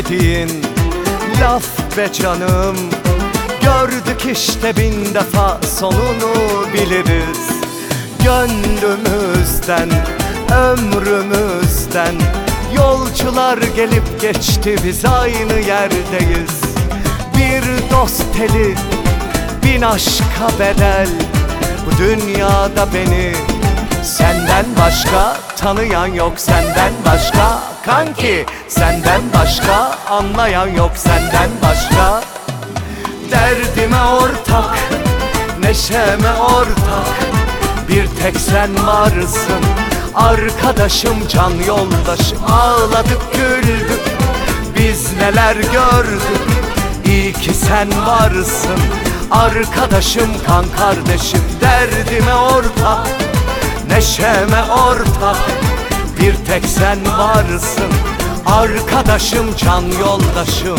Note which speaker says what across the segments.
Speaker 1: dediğin laf be canım. Gördük işte bin defa sonunu biliriz. Gönlümüzden, ömrümüzden yolcular gelip geçti, biz aynı yerdeyiz. Bir dost eli, bin aşka bedel. Bu dünyada beni senden başka tanıyan yok, senden başka kanki, senden başka anlayan yok, senden başka. Derdime ortak, neşeme ortak, bir tek sen varsın. Arkadaşım, can yoldaşım, ağladık güldük, biz neler gördük. İyi ki sen varsın. Arkadaşım, kan kardeşim, derdime ortak, neşeme ortak, bir tek sen varsın. Arkadaşım, can yoldaşım.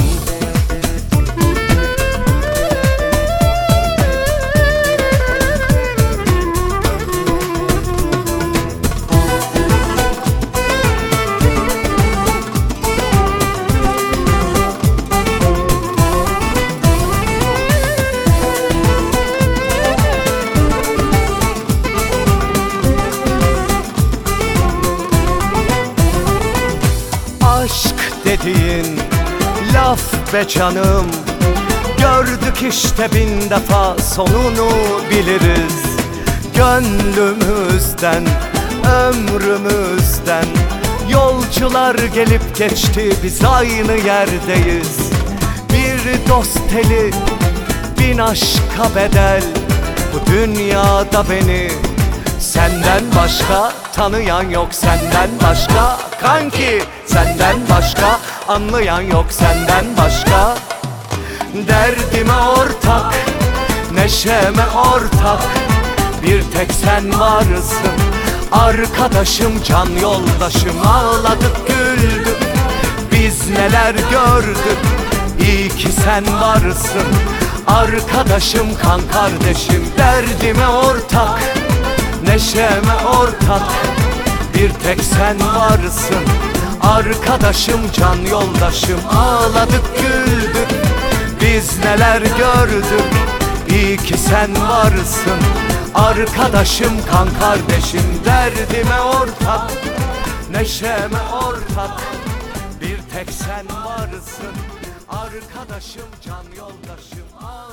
Speaker 1: Aşk dediğin laf be canım. Gördük işte bin defa sonunu biliriz. Gönlümüzden, ömrümüzden yolcular gelip geçti, biz aynı yerdeyiz. Bir dost eli, bin aşka bedel. Bu dünyada beni senden başka tanıyan yok, senden başka kanki, senden başka anlayan yok, senden başka. Derdime ortak, neşeme ortak, bir tek sen varsın. Arkadaşım, can yoldaşım, ağladık güldük, biz neler gördük. İyi ki sen varsın. Arkadaşım, kan kardeşim, derdime ortak, neşeme ortak, bir tek sen varsın. Arkadaşım, can yoldaşım, ağladık güldük, biz neler gördük. İyi ki sen varsın. Arkadaşım, kan kardeşim, derdime ortak, neşeme ortak, bir tek sen varsın. Arkadaşım, can yoldaşım.